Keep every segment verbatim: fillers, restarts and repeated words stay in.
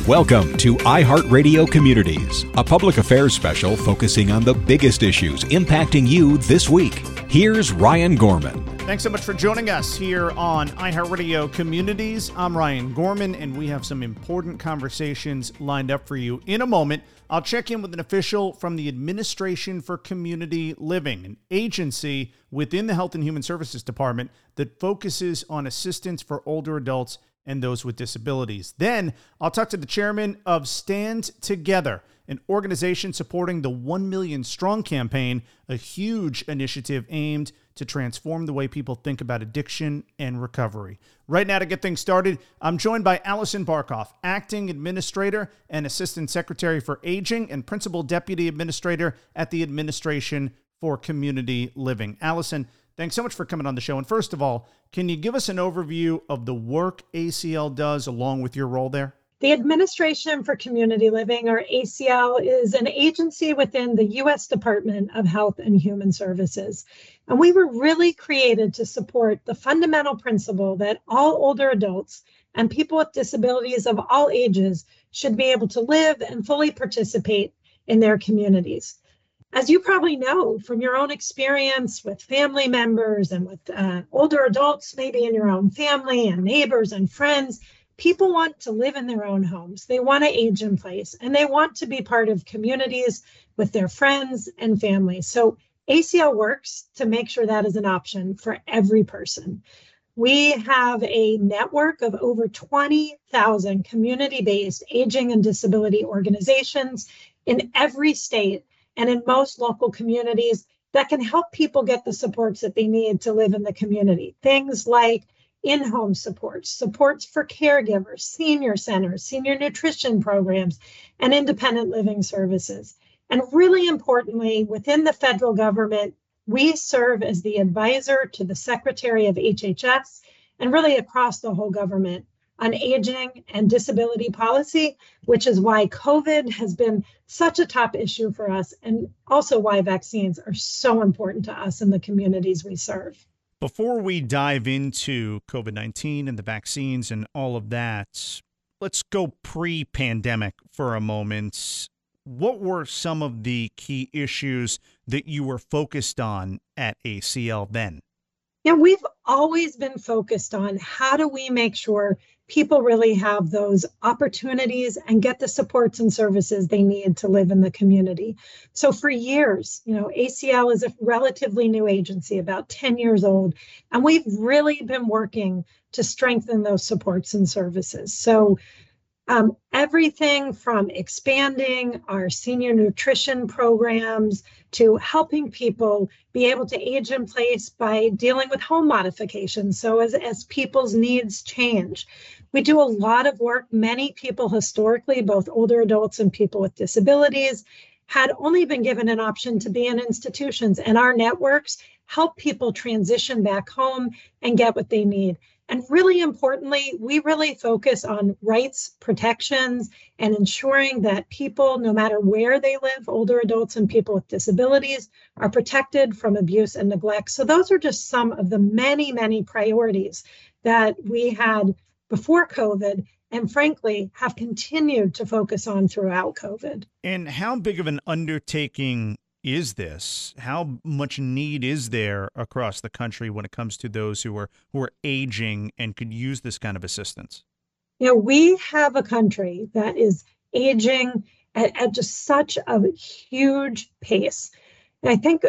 Welcome to iHeartRadio Communities, a public affairs special focusing on the biggest issues impacting you this week. Here's Ryan Gorman. Thanks so much for joining us here on iHeartRadio Communities. I'm Ryan Gorman, and we have some important conversations lined up for you. In a moment, I'll check in with an official from the Administration for Community Living, an agency within the Health and Human Services Department that focuses on assistance for older adults and those with disabilities. Then I'll talk to the chairman of Stand Together, an organization supporting the one million Strong campaign, a huge initiative aimed to transform the way people think about addiction and recovery. Right now, to get things started, I'm joined by Allison Barkoff, Acting Administrator and Assistant Secretary for Aging and Principal Deputy Administrator at the Administration for Community Living. Allison, thanks so much for coming on the show. And first of all, can you give us an overview of the work A C L does along with your role there? The Administration for Community Living, or A C L, is an agency within the U S Department of Health and Human Services. And we were really created to support the fundamental principle that all older adults and people with disabilities of all ages should be able to live and fully participate in their communities. As you probably know from your own experience with family members and with uh, older adults, maybe in your own family and neighbors and friends, people want to live in their own homes. They want to age in place, and they want to be part of communities with their friends and families. So A C L works to make sure that is an option for every person. We have a network of over twenty thousand community-based aging and disability organizations in every state and in most local communities that can help people get the supports that they need to live in the community. Things like in-home supports, supports for caregivers, senior centers, senior nutrition programs, and independent living services. And really importantly, within the federal government, we serve as the advisor to the Secretary of H H S and really across the whole government on aging and disability policy, which is why COVID has been such a top issue for us, and also why vaccines are so important to us in the communities we serve. Before we dive into COVID nineteen and the vaccines and all of that, let's go pre-pandemic for a moment. What were some of the key issues that you were focused on at A C L then? Yeah, we've always been focused on how do we make sure people really have those opportunities and get the supports and services they need to live in the community. So for years, you know, A C L is a relatively new agency, about ten years old, and we've really been working to strengthen those supports and services. So Um, everything from expanding our senior nutrition programs to helping people be able to age in place by dealing with home modifications. So as, as people's needs change, we do a lot of work. Many people historically, both older adults and people with disabilities, had only been given an option to be in institutions, and our networks help people transition back home and get what they need. And really importantly, we really focus on rights protections and ensuring that people, no matter where they live, older adults and people with disabilities, are protected from abuse and neglect. So those are just some of the many, many priorities that we had before COVID and frankly have continued to focus on throughout COVID. And how big of an undertaking is this? How much need is there across the country when it comes to those who are who are aging and could use this kind of assistance? You know, we have a country that is aging at, at just such a huge pace. And I think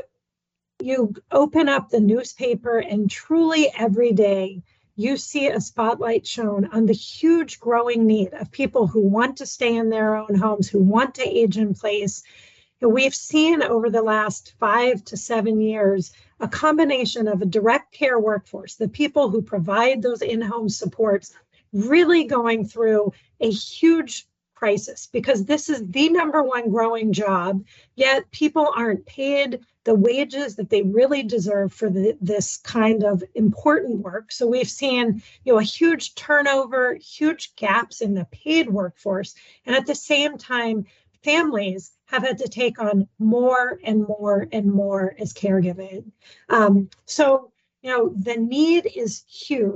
you open up the newspaper and truly every day you see a spotlight shown on the huge growing need of people who want to stay in their own homes, who want to age in place. We've seen over the last five to seven years a combination of a direct care workforce, the people who provide those in-home supports, really going through a huge crisis because this is the number one growing job, yet people aren't paid the wages that they really deserve for the, this kind of important work. So we've seen, you know, a huge turnover, huge gaps in the paid workforce, and at the same time, families have had to take on more and more and more as caregiving. Um, so, you know, the need is huge.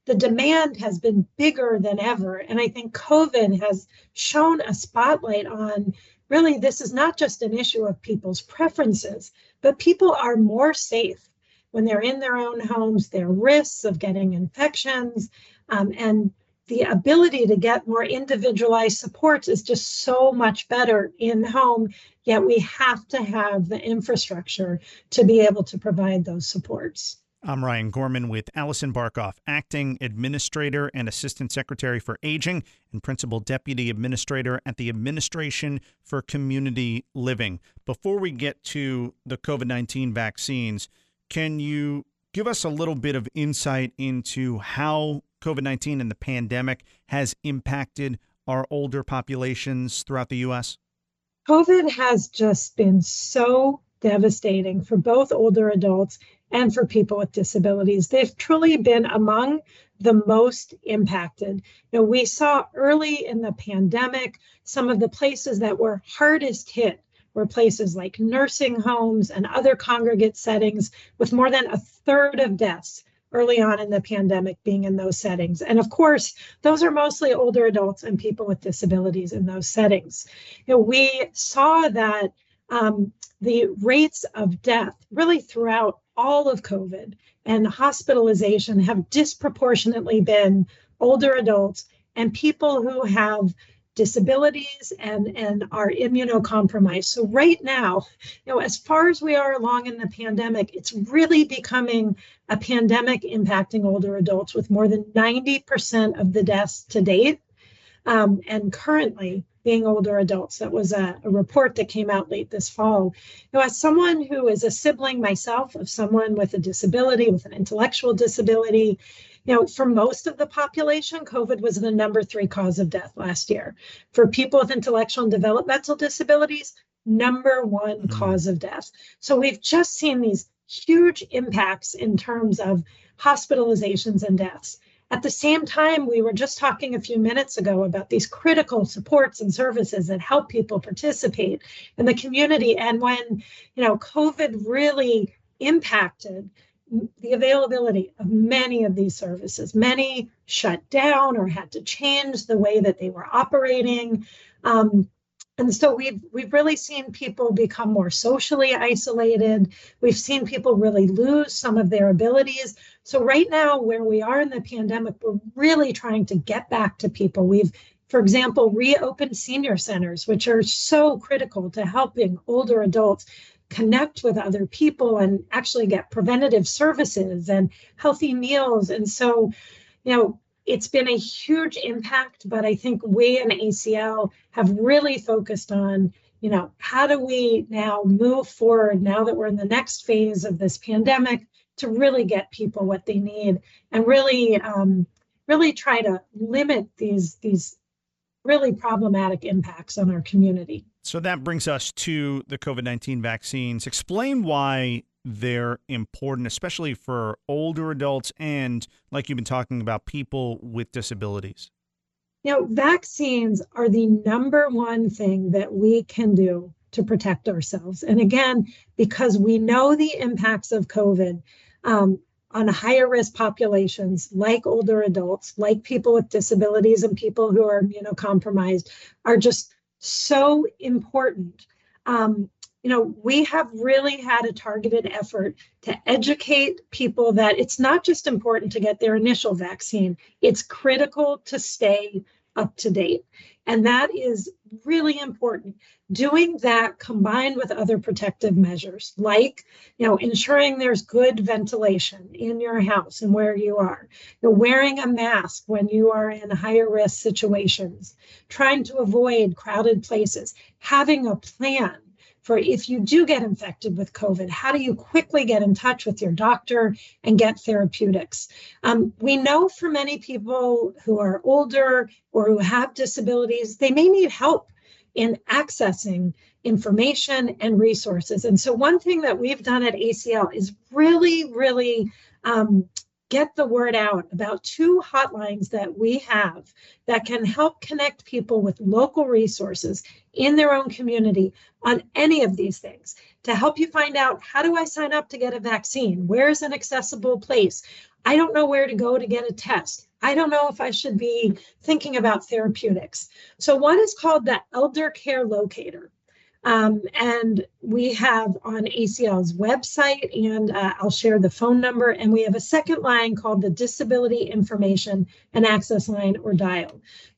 the demand has been bigger than ever. And I think COVID has shone a spotlight on really this is not just an issue of people's preferences, but people are more safe when they're in their own homes. Their risks of getting infections um, and the ability to get more individualized supports is just so much better in home, yet we have to have the infrastructure to be able to provide those supports. I'm Ryan Gorman with Allison Barkoff, Acting Administrator and Assistant Secretary for Aging and Principal Deputy Administrator at the Administration for Community Living. Before we get to the COVID nineteen vaccines, can you give us a little bit of insight into how COVID nineteen and the pandemic has impacted our older populations throughout the U S? COVID has just been so devastating for both older adults and for people with disabilities. They've truly been among the most impacted. You know, we saw early in the pandemic, some of the places that were hardest hit were places like nursing homes and other congregate settings, with more than a third of deaths early on in the pandemic being in those settings. And of course, those are mostly older adults and people with disabilities in those settings. You know, we saw that um, the rates of death really throughout all of COVID and hospitalization have disproportionately been older adults and people who have disabilities and, and are immunocompromised. So right now, you know, as far as we are along in the pandemic, it's really becoming a pandemic impacting older adults, with more than ninety percent of the deaths to date um, and currently being older adults. That was a, a report that came out late this fall. You know, as someone who is a sibling myself of someone with a disability, with an intellectual disability, you know, for most of the population, COVID was the number three cause of death last year. For people with intellectual and developmental disabilities, number one mm-hmm. cause of death. So we've just seen these huge impacts in terms of hospitalizations and deaths. At the same time, we were just talking a few minutes ago about these critical supports and services that help people participate in the community. And when, you know, COVID really impacted the availability of many of these services, many shut down or had to change the way that they were operating. Um, and so we've, we've really seen people become more socially isolated. We've seen people really lose some of their abilities. So right now, where we are in the pandemic, we're really trying to get back to people. We've, for example, reopened senior centers, which are so critical to helping older adults connect with other people and actually get preventative services and healthy meals. And so, you know, it's been a huge impact, but I think we in A C L have really focused on, you know, how do we now move forward now that we're in the next phase of this pandemic to really get people what they need and really, um, really try to limit these, these really problematic impacts on our community. So that brings us to the COVID nineteen vaccines. Explain why they're important, especially for older adults and, like you've been talking about, people with disabilities. You know, vaccines are the number one thing that we can do to protect ourselves. And again, because we know the impacts of COVID um, on higher risk populations, like older adults, like people with disabilities and people who are immunocompromised, are just so important. Um, you know, we have really had a targeted effort to educate people that it's not just important to get their initial vaccine, it's critical to stay up to date. And that is really important. Doing that combined with other protective measures, like, you know, ensuring there's good ventilation in your house and where you are, you know, wearing a mask when you are in higher risk situations, trying to avoid crowded places, having a plan for if you do get infected with COVID, how do you quickly get in touch with your doctor and get therapeutics? Um, we know for many people who are older or who have disabilities, they may need help in accessing information and resources. And so one thing that we've done at A C L is really, really um, get the word out about two hotlines that we have that can help connect people with local resources in their own community on any of these things, to help you find out, how do I sign up to get a vaccine? Where's an accessible place? I don't know where to go to get a test. I don't know if I should be thinking about therapeutics. So one is called the Elder Care Locator. Um, and we have on A C L's website, and uh, I'll share the phone number. And we have a second line called the Disability Information and Access Line, or DIAL.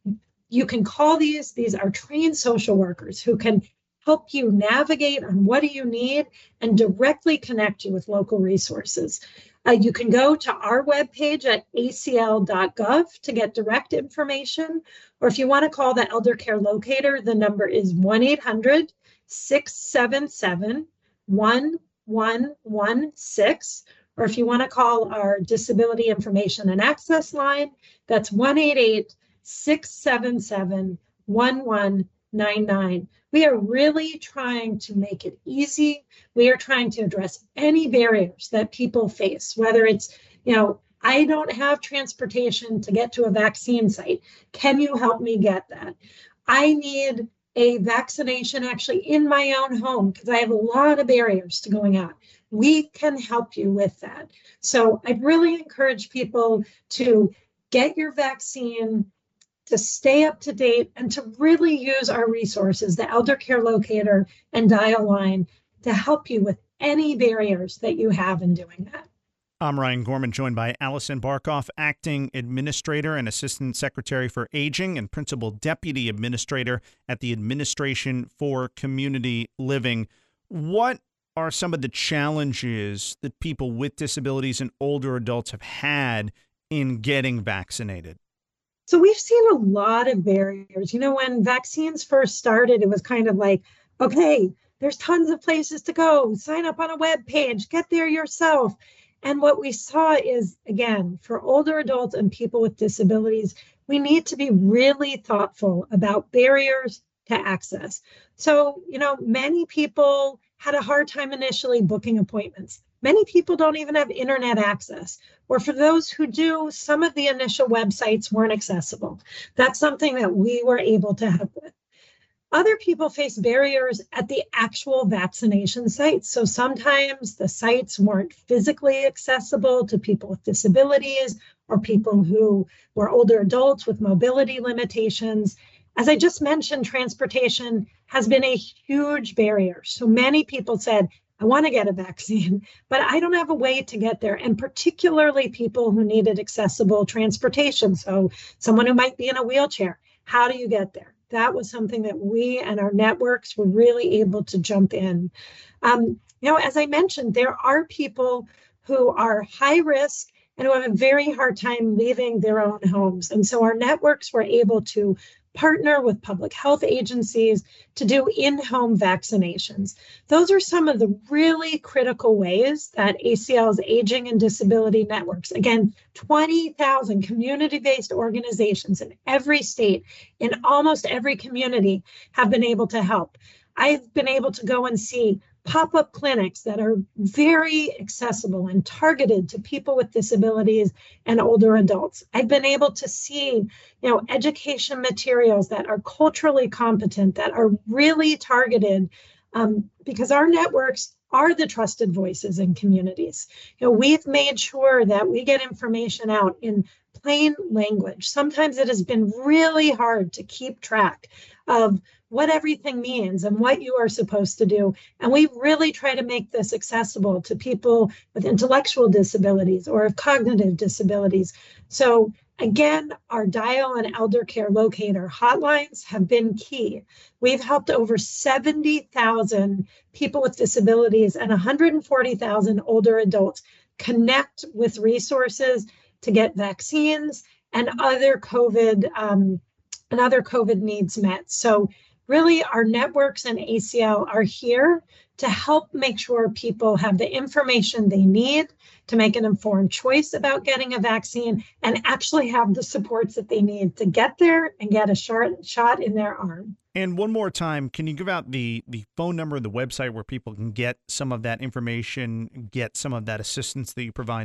You can call these. These are trained social workers who can help you navigate on what do you need and directly connect you with local resources. Uh, you can go to our webpage at A C L dot gov to get direct information. Or if you want to call the Elder Care Locator, the number is one eight hundred, six seven seven, one one one six. Or if you want to call our Disability Information and Access Line, that's one eight eight, six seven seven, one one nine nine. We are really trying to make it easy. We are trying to address any barriers that people face, whether it's, you know, I don't have transportation to get to a vaccine site. Can you help me get that? I need a vaccination actually in my own home because I have a lot of barriers to going out. We can help you with that. So I'd really encourage people to get your vaccine, to stay up to date, and to really use our resources, the Elder Care Locator and DIAL line, to help you with any barriers that you have in doing that. I'm Ryan Gorman, joined by Allison Barkoff, Acting Administrator and Assistant Secretary for Aging and Principal Deputy Administrator at the Administration for Community Living. What are some of the challenges that people with disabilities and older adults have had in getting vaccinated? So we've seen a lot of barriers. You know, when vaccines first started, it was kind of like, okay, there's tons of places to go. Sign up on a web page, get there yourself. And what we saw is, again, for older adults and people with disabilities, we need to be really thoughtful about barriers to access. So, you know, many people had a hard time initially booking appointments. Many people don't even have internet access, or for those who do, some of the initial websites weren't accessible. That's something that we were able to help with. Other people face barriers at the actual vaccination sites. So sometimes the sites weren't physically accessible to people with disabilities or people who were older adults with mobility limitations. As I just mentioned, transportation has been a huge barrier. So many people said, I want to get a vaccine, but I don't have a way to get there. And particularly people who needed accessible transportation. So someone who might be in a wheelchair, how do you get there? That was something that we and our networks were really able to jump in. Um, you know, as I mentioned, there are people who are high risk and who have a very hard time leaving their own homes. And so our networks were able to partner with public health agencies to do in-home vaccinations. Those are some of the really critical ways that A C L's Aging and Disability Networks, again, twenty thousand community-based organizations in every state, in almost every community, have been able to help. I've been able to go and see pop-up clinics that are very accessible and targeted to people with disabilities and older adults. I've been able to see, you know, education materials that are culturally competent, that are really targeted, um, because our networks are the trusted voices in communities. You know, we've made sure that we get information out in plain language. Sometimes it has been really hard to keep track of what everything means and what you are supposed to do. And we really try to make this accessible to people with intellectual disabilities or cognitive disabilities. So again, our DIAL and Elder Care Locator hotlines have been key. We've helped over seventy thousand people with disabilities and one hundred forty thousand older adults connect with resources to get vaccines and other COVID um, and other COVID needs met. So really, our networks and A C L are here to help make sure people have the information they need to make an informed choice about getting a vaccine and actually have the supports that they need to get there and get a short shot in their arm. And one more time, can you give out the, the phone number, the website where people can get some of that information, get some of that assistance that you provide?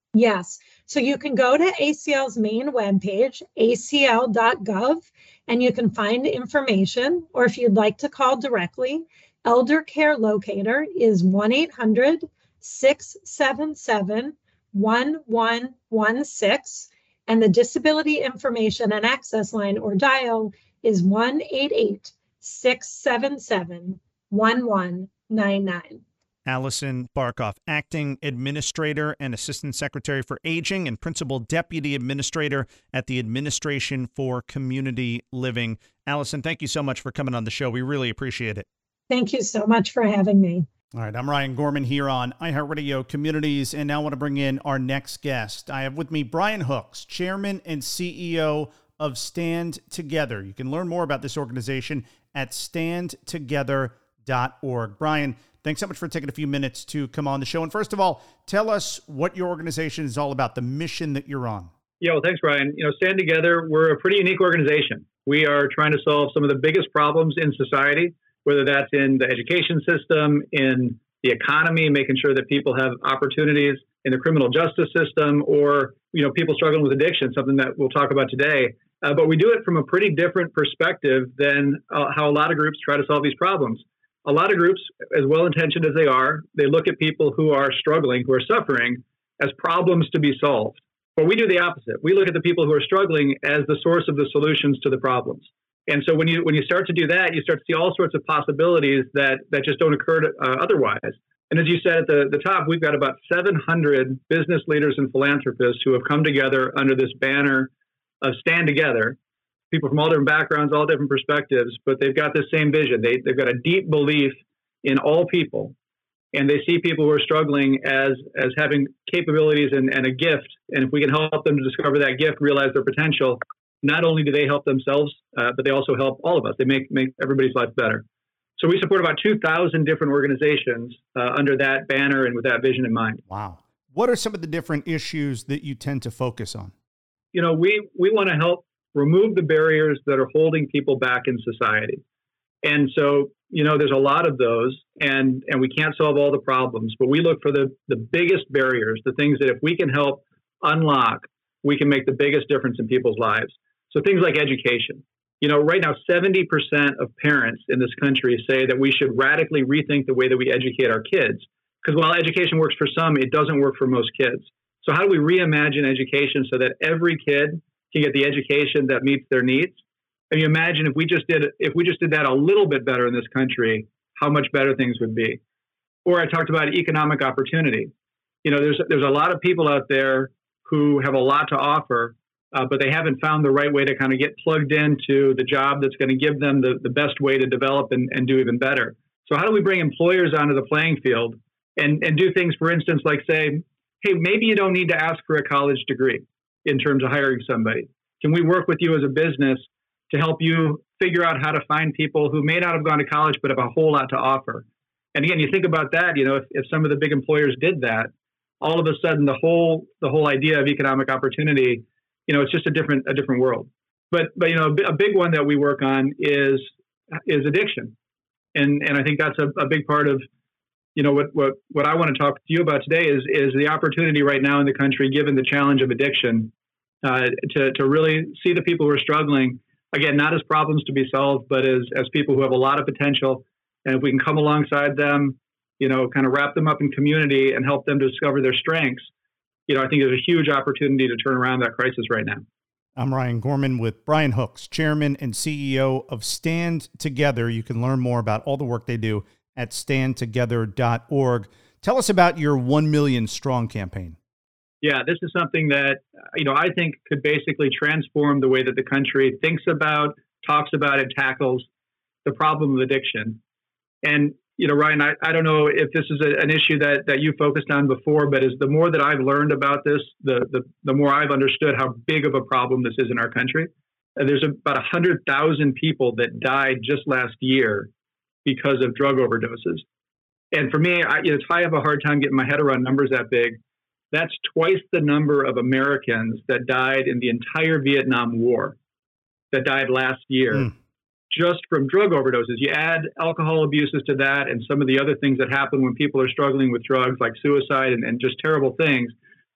Yes. So you can go to A C L's main webpage, A C L dot gov, and you can find information. Or if you'd like to call directly, Elder Care Locator is one eight hundred, six seven seven, one one one six. And the Disability Information and Access Line or dial is one eight eight, six seven seven, one one nine nine. Allison Barkoff, Acting Administrator and Assistant Secretary for Aging and Principal Deputy Administrator at the Administration for Community Living. Allison, thank you so much for coming on the show. We really appreciate it. Thank you so much for having me. All right, I'm Ryan Gorman here on iHeartRadio Communities, and now I want to bring in our next guest. I have with me Brian Hooks, Chairman and C E O of Stand Together. You can learn more about this organization at stand together dot org. Brian, thanks so much for taking a few minutes to come on the show. And first of all, tell us what your organization is all about, the mission that you're on. Yeah, well, thanks, Ryan. You know, Stand Together, we're a pretty unique organization. We are trying to solve some of the biggest problems in society, whether that's in the education system, in the economy, making sure that people have opportunities in the criminal justice system, or, you know, people struggling with addiction, something that we'll talk about today. Uh, but we do it from a pretty different perspective than uh, how a lot of groups try to solve these problems. A lot of groups, as well-intentioned as they are, they look at people who are struggling, who are suffering, as problems to be solved. But we do the opposite. We look at the people who are struggling as the source of the solutions to the problems. And so when you when you start to do that, you start to see all sorts of possibilities that, that just don't occur to, uh, otherwise. And as you said at the, the top, we've got about seven hundred business leaders and philanthropists who have come together under this banner of Stand Together. People from all different backgrounds, all different perspectives, but they've got this same vision. They, they've got a deep belief in all people, and they see people who are struggling as as having capabilities and, and a gift. And if we can help them to discover that gift, realize their potential, not only do they help themselves, uh, but they also help all of us. They make, make everybody's life better. So we support about two thousand different organizations uh, under that banner and with that vision in mind. Wow. What are some of the different issues that you tend to focus on? You know, we, we want to help remove the barriers that are holding people back in society. And so, you know, there's a lot of those, and, and we can't solve all the problems, but we look for the, the biggest barriers, the things that if we can help unlock, we can make the biggest difference in people's lives. So things like education. You know, right now, seventy percent of parents in this country say that we should radically rethink the way that we educate our kids. Because while education works for some, it doesn't work for most kids. So how do we reimagine education so that every kid can get the education that meets their needs? And you imagine if we just did if we just did that a little bit better in this country, how much better things would be. Or I talked about economic opportunity. You know, there's there's a lot of people out there who have a lot to offer, uh, but they haven't found the right way to kind of get plugged into the job that's going to give them the, the best way to develop and, and do even better. So how do we bring employers onto the playing field and, and do things, for instance, like say, hey, maybe you don't need to ask for a college degree in terms of hiring somebody. Can we work with you as a business to help you figure out how to find people who may not have gone to college but have a whole lot to offer? And again, you think about that, you know, if, if some of the big employers did that, all of a sudden the whole the whole idea of economic opportunity, you know, it's just a different a different world. But but you know, a big one that we work on is is addiction. And and I think that's a, a big part of, you know, what, what what I want to talk to you about today is is the opportunity right now in the country, given the challenge of addiction, uh, to to really see the people who are struggling, again, not as problems to be solved, but as as people who have a lot of potential. And if we can come alongside them, you know, kind of wrap them up in community and help them to discover their strengths, you know, I think there's a huge opportunity to turn around that crisis right now. I'm Ryan Gorman with Brian Hooks, Chairman and C E O of Stand Together. You can learn more about all the work they do at stand together dot org. Tell us about your one million strong campaign. Yeah, this is something that, you know, I think could basically transform the way that the country thinks about, talks about, and tackles the problem of addiction. And, you know, Ryan, I, I don't know if this is a, an issue that, that you focused on before, but as the more that I've learned about this, the, the, the more I've understood how big of a problem this is in our country. Uh, there's about one hundred thousand people that died just last year because of drug overdoses. And for me, I, you know, if I have a hard time getting my head around numbers that big, that's twice the number of Americans that died in the entire Vietnam War that died last year. Mm. Just from drug overdoses. You add alcohol abuses to that and some of the other things that happen when people are struggling with drugs like suicide and, and just terrible things.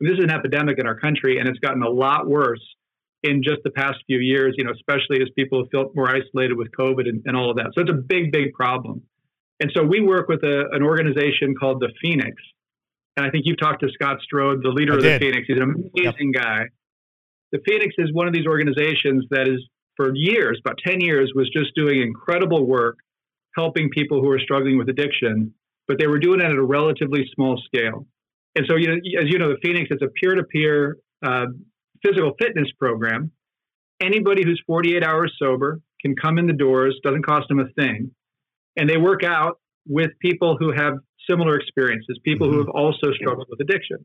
This is an epidemic in our country, and it's gotten a lot worse in just the past few years, you know, especially as people have felt more isolated with COVID and, and all of that. So it's a big, big problem. And so we work with a, an organization called the Phoenix. And I think you've talked to Scott Strode, the leader I of did. the Phoenix. He's an amazing yep. guy. The Phoenix is one of these organizations that is, for years, about ten years, was just doing incredible work helping people who are struggling with addiction, but they were doing it at a relatively small scale. And so, you know, as you know, the Phoenix is a peer-to-peer uh, physical fitness program. Anybody who's forty-eight hours sober can come in the doors, doesn't cost them a thing. And they work out with people who have similar experiences, people mm-hmm. who have also struggled with addiction.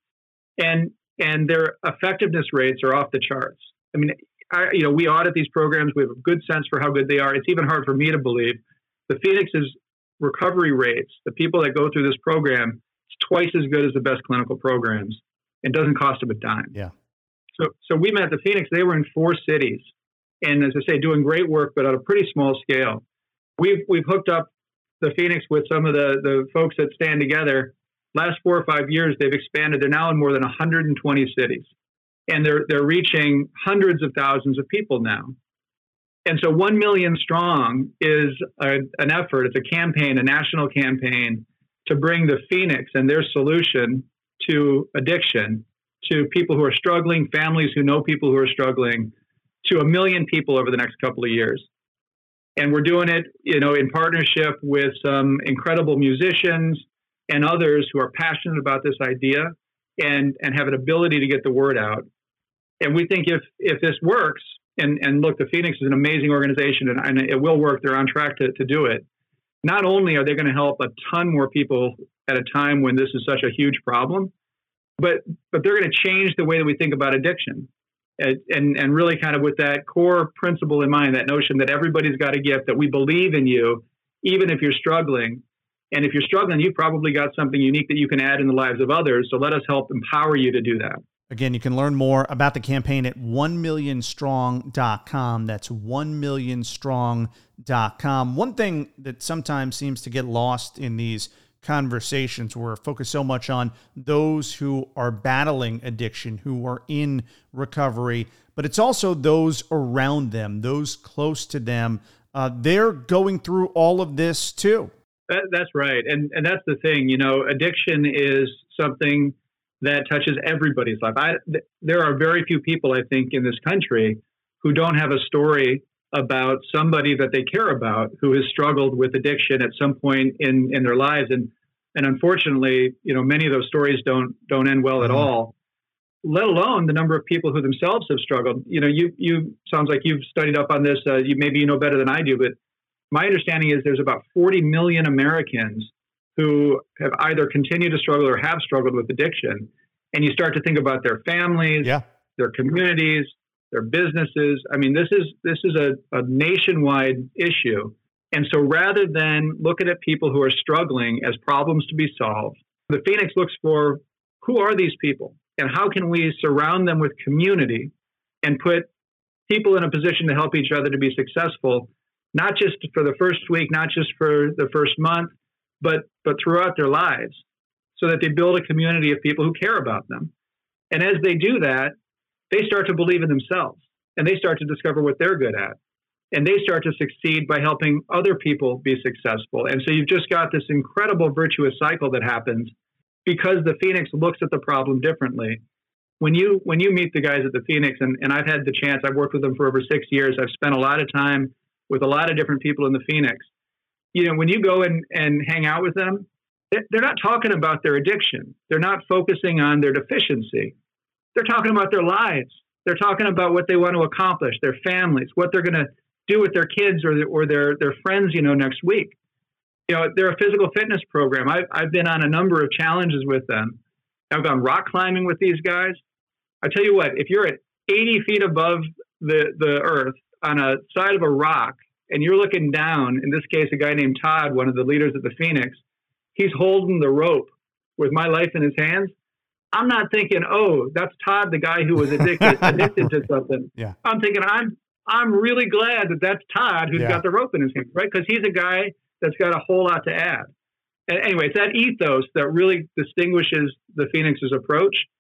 And and their effectiveness rates are off the charts. I mean, I, you know, we audit these programs. We have a good sense for how good they are. It's even hard for me to believe. The Phoenix's recovery rates, the people that go through this program, it's twice as good as the best clinical programs. It doesn't cost them a dime. Yeah. So, so we met at the Phoenix. They were in four cities, and as I say, doing great work, but on a pretty small scale. We've we've hooked up the Phoenix with some of the the folks that stand together. Last four or five years, they've expanded. They're now in more than one hundred twenty cities, and they're they're reaching hundreds of thousands of people now. And so, one million strong is a, an effort. It's a campaign, a national campaign, to bring the Phoenix and their solution to addiction to people who are struggling, families who know people who are struggling, to a million people over the next couple of years. And we're doing it, you know, in partnership with some incredible musicians and others who are passionate about this idea and, and have an ability to get the word out. And we think if if this works, and, and look, the Phoenix is an amazing organization, and, and it will work. They're on track to, to do it. Not only are they going to help a ton more people at a time when this is such a huge problem, but but they're going to change the way that we think about addiction. And, and and really kind of with that core principle in mind, that notion that everybody's got a gift, that we believe in you, even if you're struggling. And if you're struggling, you've probably got something unique that you can add in the lives of others. So let us help empower you to do that. Again, you can learn more about the campaign at one million strong dot com. That's one million strong dot com. One thing that sometimes seems to get lost in these conversations, we're focused so much on those who are battling addiction, who are in recovery, but it's also those around them, those close to them. Uh, they're going through all of this too. That, that's right. And and that's the thing, you know, addiction is something that touches everybody's life. I, th- there are very few people, I think, in this country who don't have a story about somebody that they care about who has struggled with addiction at some point in, in their lives. And and unfortunately, you know, many of those stories don't don't end well at Mm-hmm. all, let alone the number of people who themselves have struggled. You know, you you sounds like you've studied up on this. Uh, you maybe you know better than I do, but my understanding is there's about forty million Americans who have either continued to struggle or have struggled with addiction. And you start to think about their families, yeah. their communities, their businesses. I mean, this is this is a, a nationwide issue. And so rather than looking at people who are struggling as problems to be solved, the Phoenix looks for who are these people and how can we surround them with community and put people in a position to help each other to be successful, not just for the first week, not just for the first month, but but throughout their lives, so that they build a community of people who care about them. And as they do that, they start to believe in themselves and they start to discover what they're good at. And they start to succeed by helping other people be successful. And so you've just got this incredible virtuous cycle that happens because the Phoenix looks at the problem differently. When you when you meet the guys at the Phoenix, and, and I've had the chance, I've worked with them for over six years. I've spent a lot of time with a lot of different people in the Phoenix. You know, when you go and, and hang out with them, they're not talking about their addiction. They're not focusing on their deficiency. They're talking about their lives. They're talking about what they want to accomplish, their families, what they're going to do with their kids or their, or their, their friends, you know, next week. You know, they're a physical fitness program. I've, I've been on a number of challenges with them. I've gone rock climbing with these guys. I tell you what, if you're at eighty feet above the, the earth on a side of a rock and you're looking down, in this case, a guy named Todd, one of the leaders of the Phoenix, he's holding the rope with my life in his hands. I'm not thinking, oh, that's Todd, the guy who was addicted, addicted to something. Yeah. I'm thinking, I'm I'm really glad that that's Todd who's yeah. got the rope in his hand, right? Because he's a guy that's got a whole lot to add. And anyway, it's that ethos that really distinguishes the Phoenix's approach.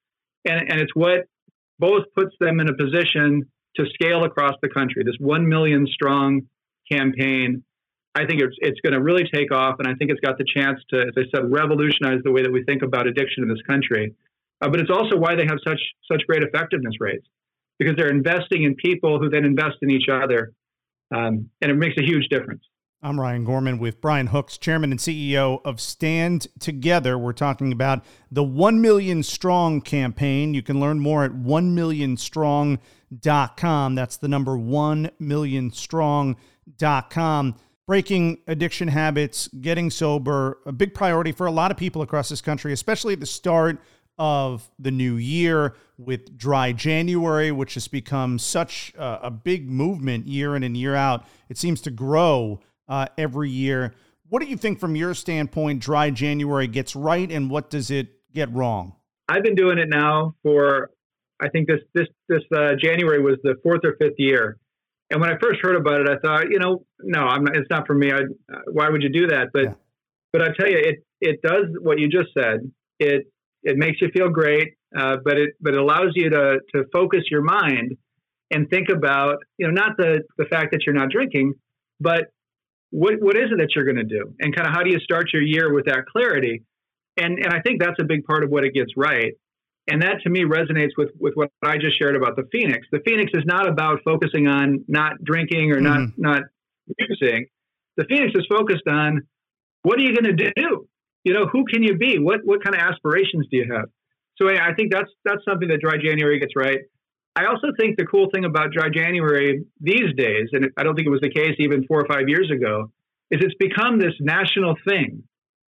And, and it's what both puts them in a position to scale across the country. This one million strong campaign, I think it's, it's going to really take off. And I think it's got the chance to, as I said, revolutionize the way that we think about addiction in this country. Uh, but it's also why they have such such great effectiveness rates, because they're investing in people who then invest in each other. Um, and it makes a huge difference. I'm Ryan Gorman with Brian Hooks, Chairman and C E O of Stand Together. We're talking about the one million strong campaign. You can learn more at one million strong dot com. That's the number one million strong dot com. Breaking addiction habits, getting sober, a big priority for a lot of people across this country, especially at the start of the new year with Dry January, which has become such a, a big movement year in and year out. It seems to grow uh, every year. What do you think from your standpoint Dry January gets right, and what does it get wrong? I've been doing it now for, I think this this this uh, January was the fourth or fifth year. And when I first heard about it, I thought, you know, no, I'm not, it's not for me. I, uh, why would you do that? But, yeah. but I tell you, it it does what you just said. It It makes you feel great, uh, but it but it allows you to to focus your mind and think about, you know, not the, the fact that you're not drinking, but what what is it that you're going to do, and kind of how do you start your year with that clarity? And and I think that's a big part of what it gets right. And that to me resonates with with what I just shared about the Phoenix. The Phoenix is not about focusing on not drinking or mm-hmm. not not using. The Phoenix is focused on, what are you going to do? You know, who can you be? What what kind of aspirations do you have? So I think that's that's something that Dry January gets right. I also think the cool thing about Dry January these days, and I don't think it was the case even four or five years ago, is it's become this national thing.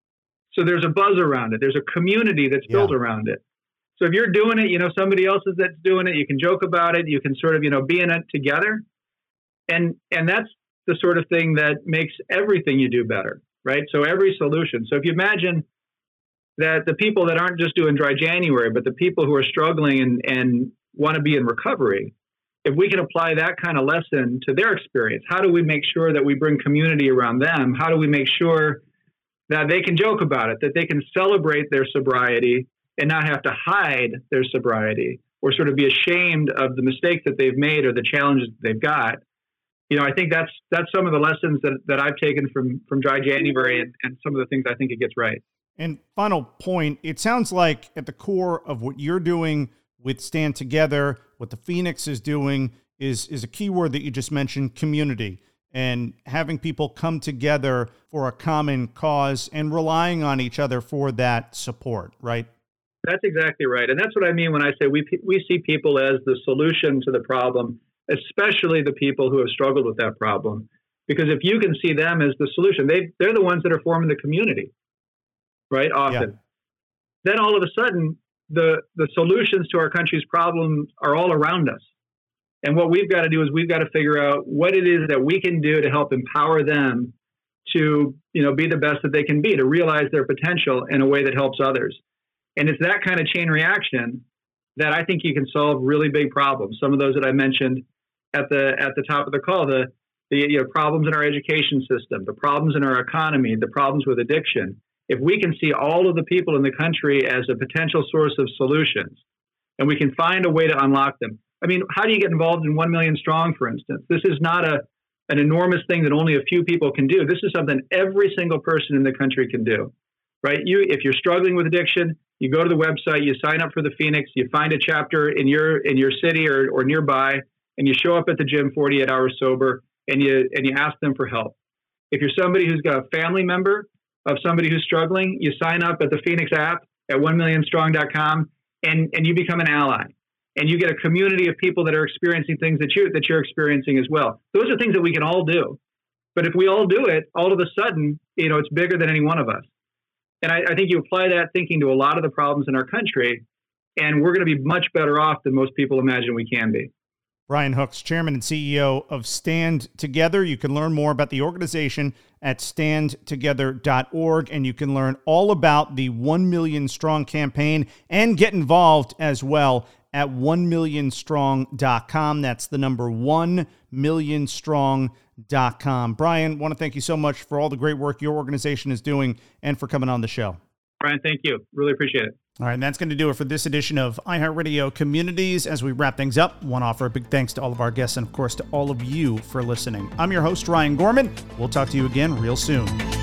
So there's a buzz around it. There's a community that's built yeah. around it. So if you're doing it, you know, somebody else is that's doing it. You can joke about it. You can sort of, you know, be in it together. And and that's the sort of thing that makes everything you do better. Right. So every solution. So if you imagine that the people that aren't just doing Dry January, but the people who are struggling and, and want to be in recovery, if we can apply that kind of lesson to their experience, how do we make sure that we bring community around them? How do we make sure that they can joke about it, that they can celebrate their sobriety and not have to hide their sobriety or sort of be ashamed of the mistakes that they've made or the challenges that they've got? You know, I think that's that's some of the lessons that, that I've taken from from Dry January and, and some of the things I think it gets right. And final point, it sounds like at the core of what you're doing with Stand Together, what the Phoenix is doing is is a key word that you just mentioned, community, and having people come together for a common cause and relying on each other for that support, right? That's exactly right. And that's what I mean when I say we we see people as the solution to the problem, especially the people who have struggled with that problem. Because if you can see them as the solution, they, they're the ones that are forming the community, right? Often. Yeah. Then all of a sudden, the, the solutions to our country's problems are all around us. And what we've got to do is we've got to figure out what it is that we can do to help empower them to, you know, be the best that they can be, to realize their potential in a way that helps others. And it's that kind of chain reaction that I think you can solve really big problems. Some of those that I mentioned at the at the top of the call, the, the you know, problems in our education system, the problems in our economy, the problems with addiction. If we can see all of the people in the country as a potential source of solutions, and we can find a way to unlock them. I mean, how do you get involved in one million strong, for instance? This is not a an enormous thing that only a few people can do. This is something every single person in the country can do, right? You, if you're struggling with addiction, you go to the website, you sign up for the Phoenix, you find a chapter in your in your city or, or nearby, and you show up at the gym forty-eight hours sober, and you and you ask them for help. If you're somebody who's got a family member of somebody who's struggling, you sign up at the Phoenix app at one million strong dot com, and, and you become an ally. And you get a community of people that are experiencing things that you that you're experiencing as well. Those are things that we can all do. But if we all do it, all of a sudden, you know, it's bigger than any one of us. And I, I think you apply that thinking to a lot of the problems in our country, and we're going to be much better off than most people imagine we can be. Brian Hooks, Chairman and C E O of Stand Together. You can learn more about the organization at stand together dot org, and you can learn all about the one million strong campaign and get involved as well at one million strong dot com. That's the number one million strong dot com. Brian, I want to thank you so much for all the great work your organization is doing and for coming on the show. Brian, thank you. Really appreciate it. All right, and that's going to do it for this edition of iHeartRadio Communities. As we wrap things up, I want to offer a big thanks to all of our guests and, of course, to all of you for listening. I'm your host, Ryan Gorman. We'll talk to you again real soon.